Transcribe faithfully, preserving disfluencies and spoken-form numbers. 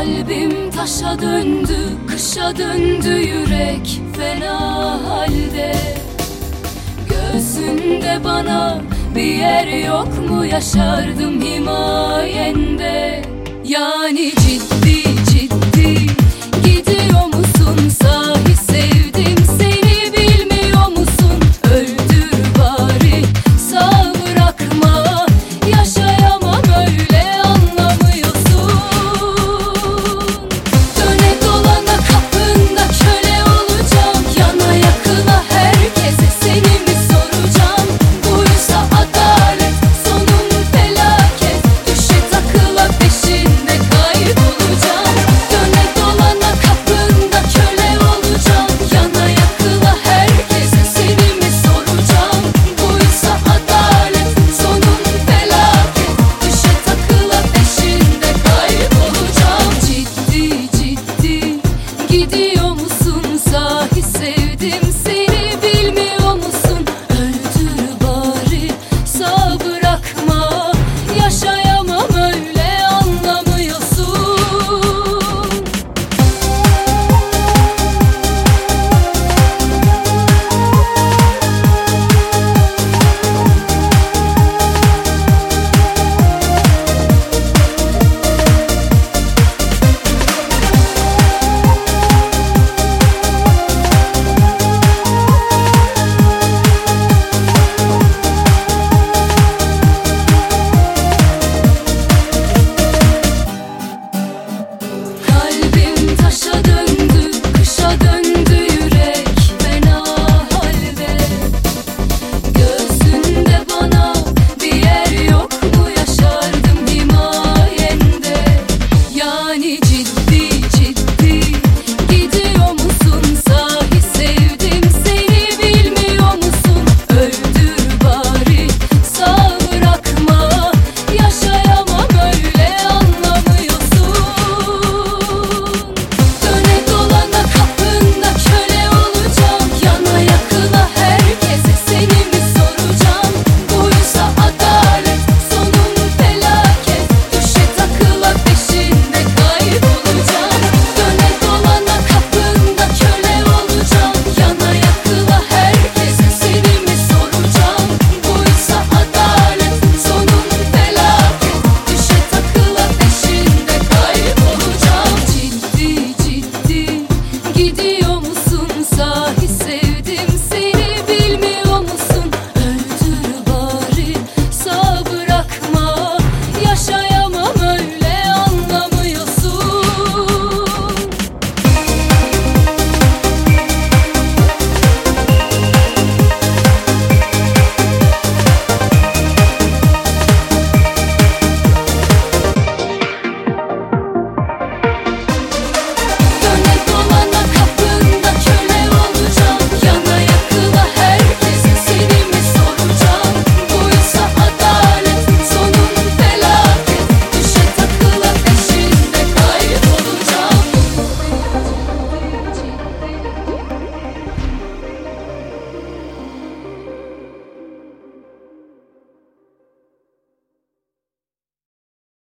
Kalbim taşa döndü, kışa döndü yürek fena halde. Göğsünde bana bir yer yok mu, yaşardım himayende. Yani ciddi ciddi gidiyor musun, sahi sevdim seni bilmiyor musun? Öldür bari, sağ bırakma, yaşayamam öyle anlamıyorsun. Döne dolana kapında köle olacağım, yana yakına herkese seni mi soracağım? Buysa adalet, sonum felaket, düşe takıla peşinde kaybolacağım. Döne dolana kapında köle olacağım, yana yakına herkese seni mi soracağım? Buysa adalet, sonum felaket, düşe takıla peşinde kaybolacağım. Ciddi ciddi gidiyor musun, sahi sevdim seni bilmiyor musun? Öldür bari, sağ bırakma, yaşayamam öyle anlamıyorsun. Kalbim taşa döndü, kışa döndü yürek fena halde. Göğsünde bana bir yer yok mu, yaşardım himayende. Yani ciddi